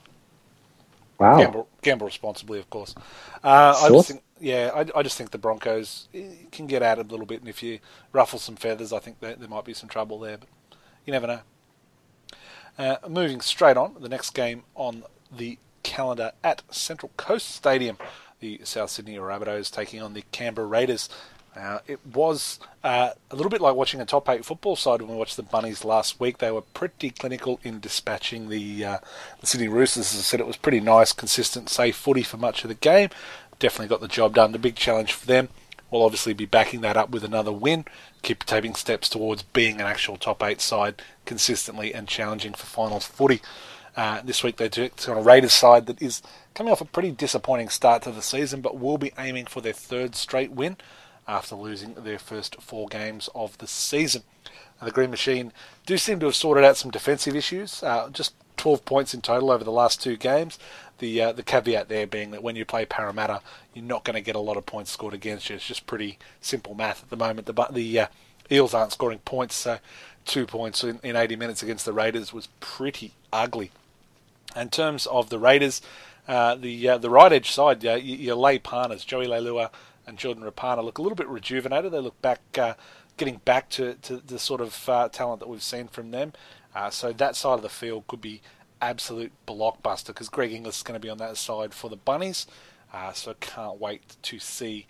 Wow. Gamble, gamble responsibly, of course. Uh, I just think, yeah, I, I just think the Broncos can get at it a little bit, and if you ruffle some feathers, I think that there might be some trouble there, but you never know. Uh, moving straight on, the next game on the calendar at Central Coast Stadium, the South Sydney Rabbitohs taking on the Canberra Raiders. Uh, it was uh, a little bit like watching a top eight football side when we watched the Bunnies last week. They were pretty clinical in dispatching the, uh, the Sydney Roosters. As I said, it was pretty nice, consistent, safe footy for much of the game. Definitely got the job done. The big challenge for them will obviously be backing that up with another win, keep taking steps towards being an actual top eight side consistently and challenging for finals footy. Uh, this week they took on a Raiders side that is coming off a pretty disappointing start to the season, but will be aiming for their third straight win after losing their first four games of the season. And the Green Machine do seem to have sorted out some defensive issues, uh, just twelve points in total over the last two games. The uh, the caveat there being that when you play Parramatta, you're not going to get a lot of points scored against you. It's just pretty simple math at the moment. The, the uh, Eels aren't scoring points, so two points in, in eighty minutes against the Raiders was pretty ugly. In terms of the Raiders, uh, the uh, the right edge side, uh, your lay partners, Joey Leilua and Jordan Rapana, look a little bit rejuvenated. They look back, uh, getting back to, to the sort of uh, talent that we've seen from them. Uh, so that side of the field could be absolute blockbuster because Greg Inglis is going to be on that side for the Bunnies. Uh, so can't wait to see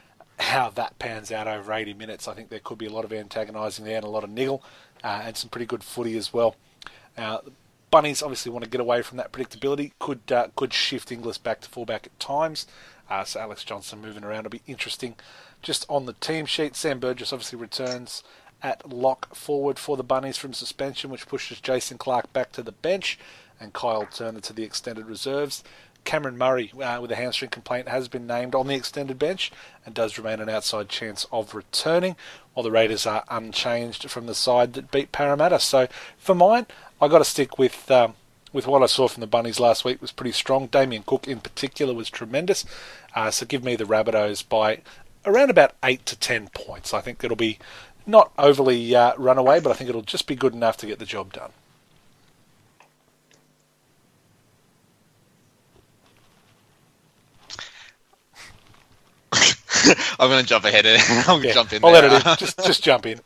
how that pans out over eighty minutes. I think there could be a lot of antagonising there and a lot of niggle uh, and some pretty good footy as well. Uh, Bunnies obviously want to get away from that predictability. Could uh, could shift Inglis back to fullback at times. Uh, so Alex Johnson moving around will be interesting. Just on the team sheet, Sam Burgess obviously returns at lock forward for the Bunnies from suspension, which pushes Jason Clark back to the bench and Kyle Turner to the extended reserves. Cameron Murray, uh, with a hamstring complaint, has been named on the extended bench and does remain an outside chance of returning, while the Raiders are unchanged from the side that beat Parramatta. So for mine, I got to stick with um, with what I saw from the Bunnies last week. Was pretty strong. Damien Cook in particular was tremendous. Uh, so give me the Rabbitohs by around about eight to ten points. I think it'll be not overly uh, runaway, but I think it'll just be good enough to get the job done. I'm going to jump ahead and I'll yeah, jump in I'll there. let it in. Just, just jump in.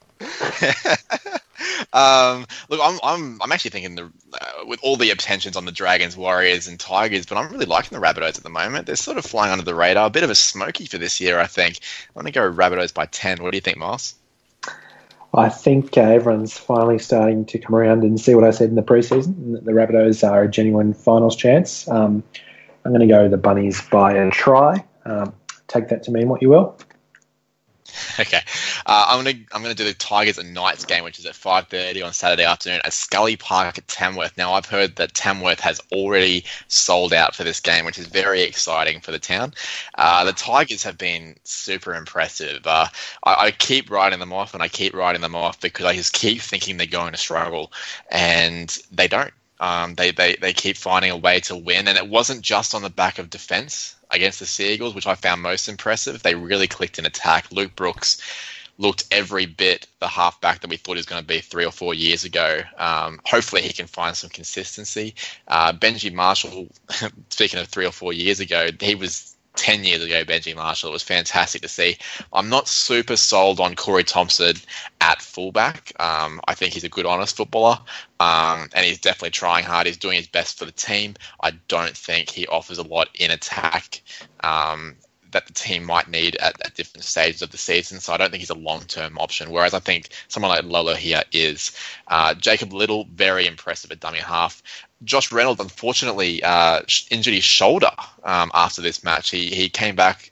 um, look, I'm, I'm, I'm actually thinking the, uh, with all the attentions on the Dragons, Warriors, and Tigers, but I'm really liking the Rabbitohs at the moment. They're sort of flying under the radar. A bit of a smoky for this year, I think. I'm going to go Rabbitohs by ten. What do you think, Miles? I think uh, everyone's finally starting to come around and see what I said in the preseason. The Rabbitohs are a genuine finals chance. Um, I'm going to go the Bunnies by a try. Um, take that to mean what you will. Okay, uh, I'm gonna I'm gonna do the Tigers and Knights game, which is at five thirty on Saturday afternoon at Scully Park at Tamworth. Now, I've heard that Tamworth has already sold out for this game, which is very exciting for the town. Uh, the Tigers have been super impressive. Uh, I, I keep writing them off, and I keep writing them off because I just keep thinking they're going to struggle, and they don't. Um, they, they, they keep finding a way to win, and it wasn't just on the back of defense against the Sea Eagles, which I found most impressive. They really clicked in attack. Luke Brooks looked every bit the halfback that we thought he was going to be three or four years ago. Um, hopefully he can find some consistency. Uh, Benji Marshall, speaking of three or four years ago, he was ten years ago, Benji Marshall. It was fantastic to see. I'm not super sold on Corey Thompson at fullback. Um, I think he's a good, honest footballer, um, and he's definitely trying hard. He's doing his best for the team. I don't think he offers a lot in attack um, that the team might need at, at different stages of the season, so I don't think he's a long-term option, whereas I think someone like Lolo here is. Uh, Jacob Little, very impressive at dummy half. Josh Reynolds, unfortunately, uh, injured his shoulder um, after this match. He he came back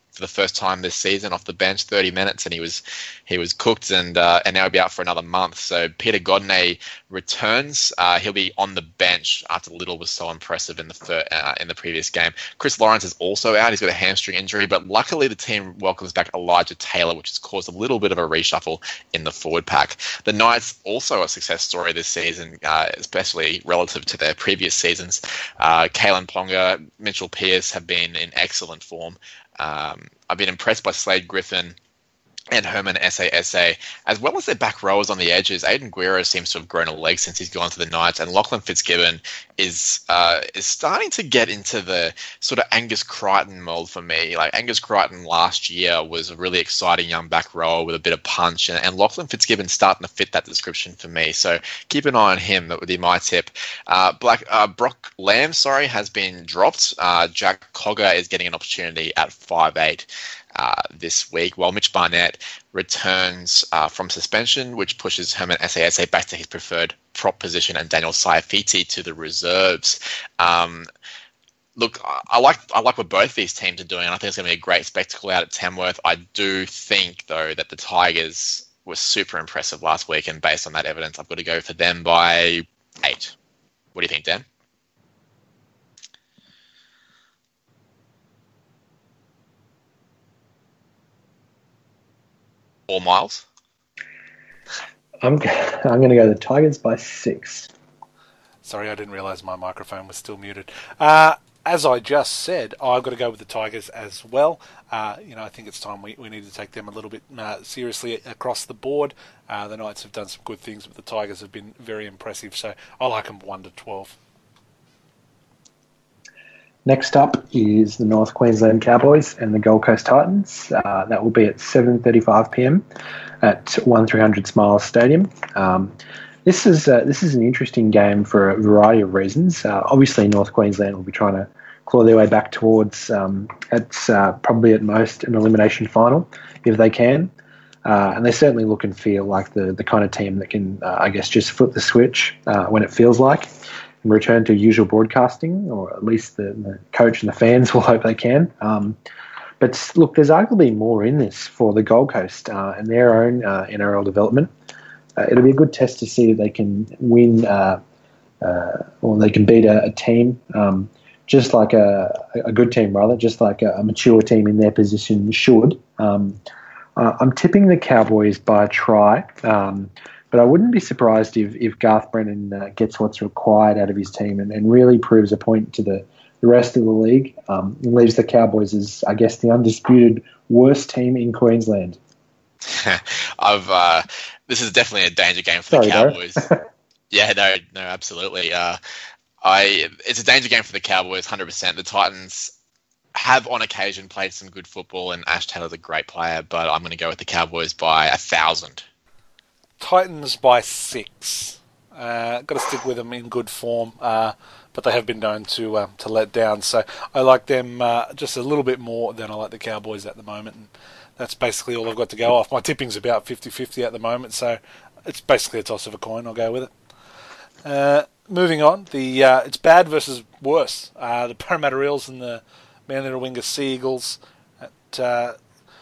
for the first time this season off the bench, thirty minutes, and he was he was cooked, and uh, and now he'll be out for another month. So Peter Godinez returns. Uh, he'll be on the bench after Little was so impressive in the fir- uh, in the previous game. Chris Lawrence is also out. He's got a hamstring injury, but luckily the team welcomes back Elijah Taylor, which has caused a little bit of a reshuffle in the forward pack. The Knights also a success story this season, uh, especially relative to their previous seasons. Uh, Kalen Ponga, Mitchell Pearce have been in excellent form. Um, I've been impressed by Slade Griffin and Herman S A S A, as well as their back rowers on the edges. Aiden Guerra seems to have grown a leg since he's gone to the Knights, and Lachlan Fitzgibbon is uh, is starting to get into the sort of Angus Crichton mold for me. Like Angus Crichton last year was a really exciting young back rower with a bit of punch, and, and Lachlan Fitzgibbon's starting to fit that description for me. So keep an eye on him. That would be my tip. Uh, Black uh, Brock Lamb, sorry, has been dropped. Uh, Jack Cogger is getting an opportunity at five eight. Uh, this week, while Mitch Barnett returns uh, from suspension, which pushes Herman S A S A back to his preferred prop position, and Daniel Saifiti to the reserves. Um, look, I, I like I like what both these teams are doing, and I think it's going to be a great spectacle out at Tamworth. I do think, though, that the Tigers were super impressive last week, and based on that evidence, I've got to go for them by eight. What do you think, Dan? Four miles. I'm I'm going to go the Tigers by six. Sorry, I didn't realise my microphone was still muted. Uh, as I just said, I've got to go with the Tigers as well. Uh, you know, I think it's time we, we need to take them a little bit uh, seriously across the board. Uh, the Knights have done some good things, but the Tigers have been very impressive. So I like them one to twelve. Next up is the North Queensland Cowboys and the Gold Coast Titans. Uh, that will be at seven thirty-five p.m. at one three hundred Smiles Stadium. Um, this is uh, this is an interesting game for a variety of reasons. Uh, obviously, North Queensland will be trying to claw their way back towards, um, it's uh, probably at most an elimination final if they can. Uh, and they certainly look and feel like the, the kind of team that can, uh, I guess, just flip the switch uh, when it feels like, and return to usual broadcasting, or at least the, the coach and the fans will hope they can. Um, but look, there's arguably more in this for the Gold Coast uh, and their own uh, N R L development. Uh, it'll be a good test to see if they can win uh, uh, or they can beat a, a team, um, just like a, a good team, rather, just like a, a mature team in their position should. Um, uh, I'm tipping the Cowboys by a try. Um, But I wouldn't be surprised if, if Garth Brennan uh, gets what's required out of his team and, and really proves a point to the, the rest of the league um, and leaves the Cowboys as, I guess, the undisputed worst team in Queensland. I've uh, this is definitely a danger game for Sorry, the Cowboys. yeah, no, no, absolutely. Uh, I it's a danger game for the Cowboys, one hundred percent. The Titans have on occasion played some good football, and Ash Taylor's a great player, but I'm going to go with the Cowboys by a thousand. Titans by six. Uh, got to stick with them in good form, uh, but they have been known to uh, to let down. So I like them uh, just a little bit more than I like the Cowboys at the moment. And that's basically all I've got to go off. My tipping's about fifty-fifty at the moment, so it's basically a toss of a coin. I'll go with it. Uh, moving on, the uh, it's bad versus worse. Uh, the Parramatta Eels and the Manly Warringah Sea Eagles at Uh,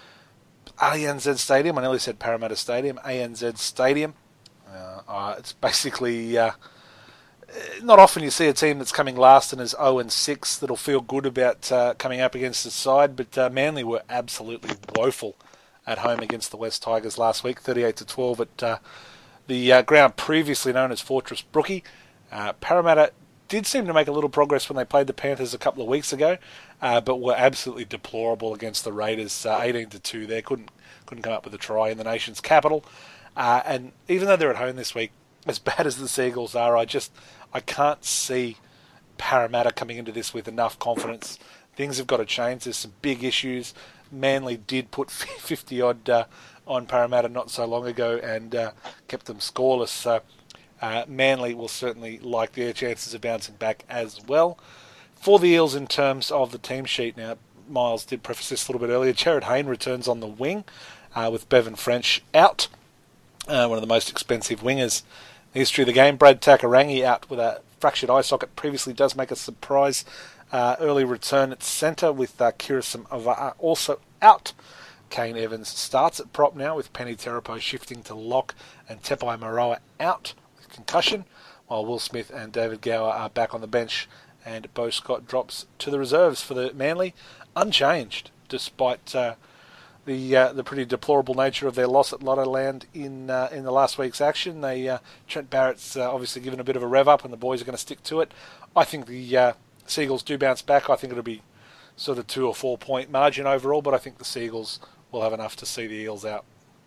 A N Z Stadium. I nearly said Parramatta Stadium. A N Z Stadium. Uh, uh, it's basically uh, not often you see a team that's coming last and is oh and six that'll feel good about uh, coming up against the side, but uh, Manly were absolutely woeful at home against the West Tigers last week, thirty-eight to twelve at uh, the uh, ground previously known as Fortress Brookie. Uh, Parramatta did seem to make a little progress when they played the Panthers a couple of weeks ago, uh, but were absolutely deplorable against the Raiders, uh, eighteen to two there. Couldn't couldn't come up with a try in the nation's capital. Uh, and even though they're at home this week, as bad as the Seagulls are, I just I can't see Parramatta coming into this with enough confidence. Things have got to change. There's some big issues. Manly did put fifty-odd uh, on Parramatta not so long ago and uh, kept them scoreless. So uh, Manly will certainly like their chances of bouncing back as well. For the Eels in terms of the team sheet, now Miles did preface this a little bit earlier, Jared Hayne returns on the wing uh, with Bevan French out, uh, one of the most expensive wingers in the history of the game. Brad Takarangi out with a fractured eye socket. Previously does make a surprise uh, early return at centre with uh, Kirsten Avara also out. Kane Evans starts at prop now, with Penny Terapo shifting to lock and Tepai Maroa out with concussion, while Will Smith and David Gower are back on the bench, and Beau Scott drops to the reserves for the Manly, unchanged, despite uh, the uh, the pretty deplorable nature of their loss at Lottoland in uh, in the last week's action. They uh, Trent Barrett's uh, obviously given a bit of a rev up, and the boys are going to stick to it. I think the uh, Seagulls do bounce back. I think it'll be sort of two or four point margin overall, but I think the Seagulls will have enough to see the Eels out.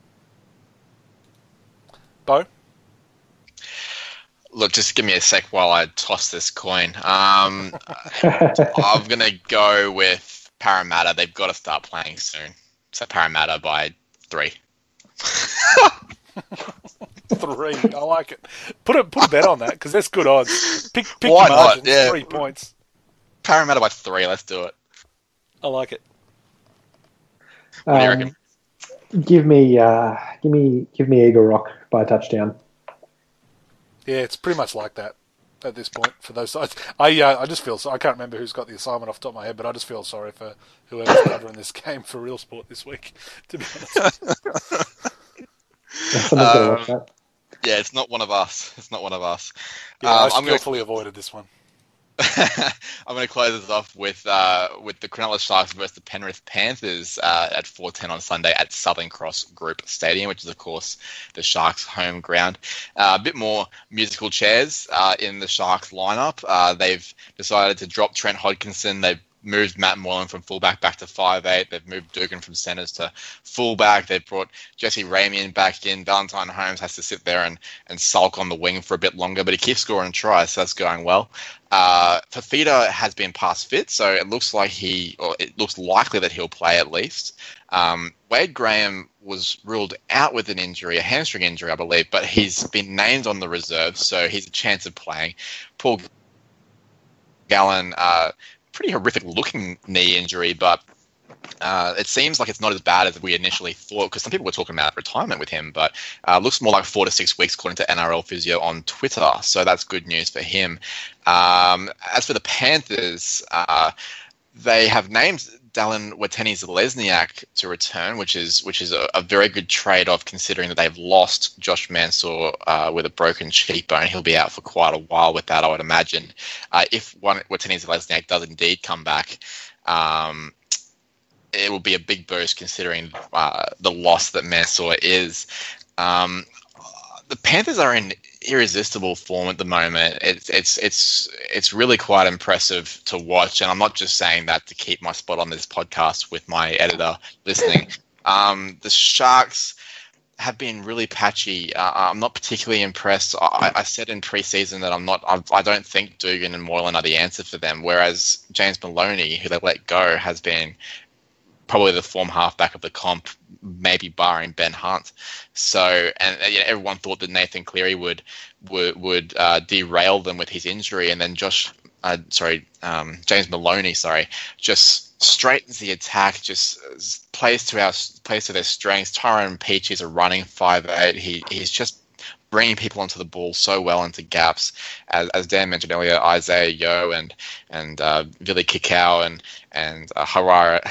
Bo? Look, just give me a sec while I toss this coin. Um, I'm going to go with Parramatta. They've got to start playing soon. So Parramatta by three. Three. I like it. Put a put a bet on that, because that's good odds. Pick pick Why your margins. not? Yeah. Three points. Parramatta by three. Let's do it. I like it. What do you Um, reckon? Give me, uh, give me, give me Eagle Rock by a touchdown. Yeah, it's pretty much like that at this point for those sides. I uh, I just feel so. I can't remember who's got the assignment off the top of my head, but I just feel sorry for whoever's covering this game for Real Sport this week. To be honest, Someone's got to watch Um, that. Yeah, it's not one of us. It's not one of us. yeah, Um, I I'm gonna- skillfully avoided this one. I'm going to close this off with uh, with the Cronulla Sharks versus the Penrith Panthers uh, at four ten on Sunday at Southern Cross Group Stadium, which is, of course, the Sharks' home ground. Uh, a bit more musical chairs uh, in the Sharks lineup. Uh, they've decided to drop Trent Hodkinson. They've moved Matt Moylan from fullback back to five eight. They've moved Dugan from centres to fullback. They've brought Jesse Ramian back in. Valentine Holmes has to sit there and, and sulk on the wing for a bit longer, but he keeps scoring tries, so that's going well. Uh, Fafita has been past fit, so it looks like he, or it looks likely that he'll play at least. Um, Wade Graham was ruled out with an injury, a hamstring injury, I believe, but he's been named on the reserve, so he's a chance of playing. Paul Gallen, uh, pretty horrific looking knee injury, but uh, it seems like it's not as bad as we initially thought, because some people were talking about retirement with him, but uh, looks more like four to six weeks according to N R L Physio on Twitter, so that's good news for him. Um, as for the Panthers, uh, they have named Dallin Watene-Zelezniak to return, which is which is a, a very good trade-off considering that they've lost Josh Mansour uh, with a broken cheekbone. He'll be out for quite a while with that, I would imagine. Uh, if one Watene-Zelezniak does indeed come back, um, it will be a big boost considering uh, the loss that Mansour is. Um, the Panthers are in irresistible form at the moment. It's it's it's it's really quite impressive to watch, and I'm not just saying that to keep my spot on this podcast with my editor listening. Um, the Sharks have been really patchy. Uh, I'm not particularly impressed. I, I said in preseason that I'm not. I, I don't think Dugan and Moylan are the answer for them. Whereas James Maloney, who they let go, has been probably the form halfback of the comp, maybe barring Ben Hunt. So, and you know, everyone thought that Nathan Cleary would would, would uh, derail them with his injury, and then Josh, uh, sorry, um, James Maloney, sorry, just straightens the attack, just plays to our plays to their strengths. Tyrone Peach is a running five eight. He he's just bringing people onto the ball so well into gaps. As, as Dan mentioned earlier, Isaiah Yeo and and uh, Vili Kikau and and uh, Harara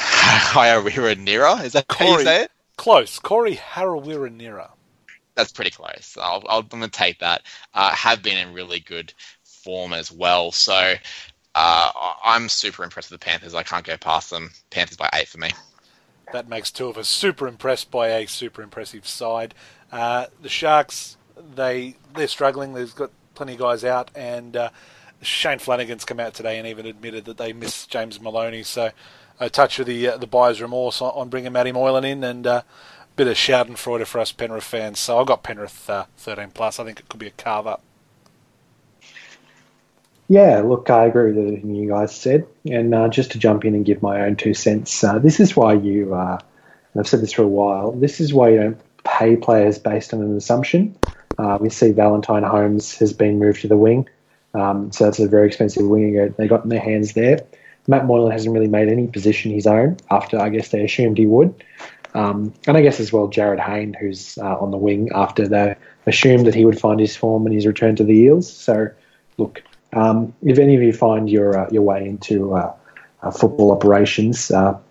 Nira. Is that how you Corey, say it? Close. Corey Harawira-Nira. That's pretty close. I'll, I'll, I'm going to take that. Uh, have been in really good form as well. So uh, I'm super impressed with the Panthers. I can't go past them. Panthers by eight for me. That makes two of us super impressed by a super impressive side. Uh, the Sharks, they, they're struggling. They've got plenty of guys out, and uh, Shane Flanagan's come out today and even admitted that they miss James Maloney. So a touch of the uh, the buyer's remorse on, on bringing Matty Moylan in, and a uh, bit of schadenfreude for us Penrith fans. So I've got Penrith uh, thirteen plus. I think it could be a carve up. Yeah, look, I agree with everything you guys said. And uh, just to jump in and give my own two cents, uh, this is why you, uh, and I've said this for a while, this is why you don't pay players based on an assumption. Uh, we see Valentine Holmes has been moved to the wing, um, so that's a very expensive wing they got in their hands there. Matt Moylan hasn't really made any position his own after, I guess, they assumed he would. Um, and I guess as well Jared Hayne, who's uh, on the wing after they assumed that he would find his form and his return to the Eels. So, look, um, if any of you find your uh, your way into uh, uh, football operations, uh,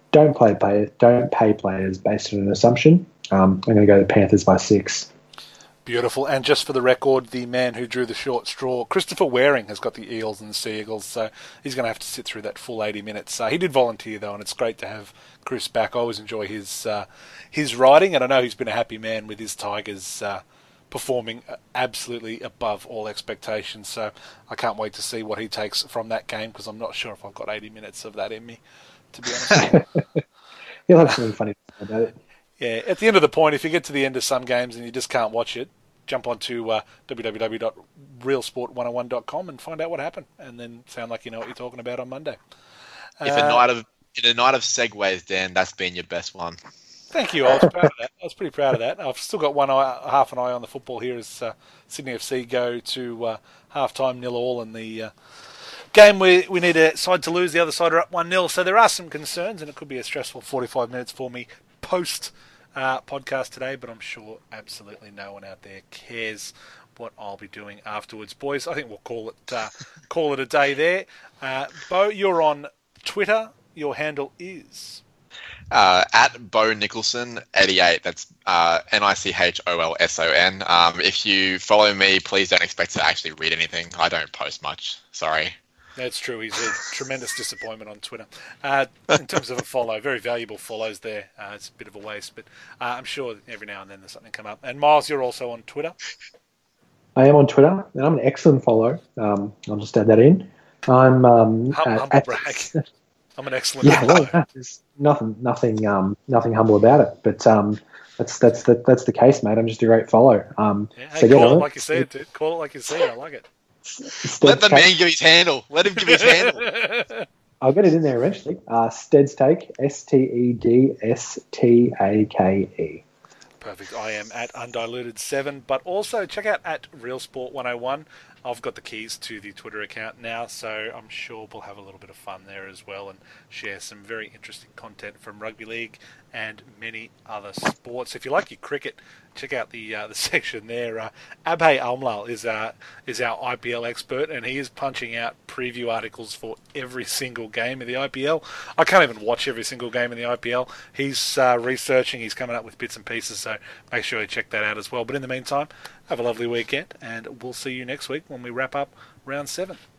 don't play play don't pay players based on an assumption. Um, I'm going to go the Panthers by six. Beautiful. And just for the record, the man who drew the short straw, Christopher Waring, has got the Eels and the Sea Eagles, so he's going to have to sit through that full eighty minutes. Uh, he did volunteer, though, and it's great to have Chris back. I always enjoy his uh, his writing, and I know he's been a happy man with his Tigers uh, performing absolutely above all expectations, so I can't wait to see what he takes from that game, because I'm not sure if I've got eighty minutes of that in me, to be honest. You'll have something funny to say about it. Yeah, at the end of the point, if you get to the end of some games and you just can't watch it, jump onto uh, w w w dot real sport one oh one dot com and find out what happened, and then sound like you know what you're talking about on Monday. If a night of in a night of segues, Dan, that's been your best one. Thank you. I was proud of that. I was pretty proud of that. I've still got one eye, half an eye on the football here as uh, Sydney F C go to uh, half time nil all, and the uh, game we we need a side to lose, the other side are up one nil. So there are some concerns, and it could be a stressful forty-five minutes for me post uh, podcast today. But I'm sure absolutely no one out there cares what I'll be doing afterwards, boys. I think we'll call it uh, call it a day there. Uh, Bo, you're on Twitter. Your handle is uh, at Bo Nicholson eighty-eight. That's uh, N I C H O L S O N. Um, if you follow me, please don't expect to actually read anything. I don't post much. Sorry. That's true. He's a tremendous disappointment on Twitter. Uh, in terms of a follow, very valuable follows there. Uh, it's a bit of a waste, but uh, I'm sure every now and then there's something come up. And Miles, you're also on Twitter. I am on Twitter, and I'm an excellent follow. Um, I'll just add that in. I'm um, Hum, at, humble at, brag. I'm an excellent yeah, follow. well, there's nothing, nothing, um, nothing humble about it. But um, that's that's the that's the case, mate. I'm just a great follow. Um, Yeah, hey, so, call yeah, it like you see it, dude. Call it like you see it. I like it. Let the man give his handle. Let him give his handle. I'll get it in there eventually. Uh, Stead's Take, S T E D S T A K E. Perfect. I am at Undiluted seven, but also check out at Real Sport one oh one. I've got the keys to the Twitter account now, so I'm sure we'll have a little bit of fun there as well and share some very interesting content from rugby league and many other sports. If you like your cricket, check out the uh, the section there. Uh, Abhay Almlal is uh, is our I P L expert, and he is punching out preview articles for every single game of the I P L. I can't even watch every single game in the I P L. He's uh, researching, he's coming up with bits and pieces, so make sure you check that out as well. But in the meantime, have a lovely weekend, and we'll see you next week when we wrap up round seven.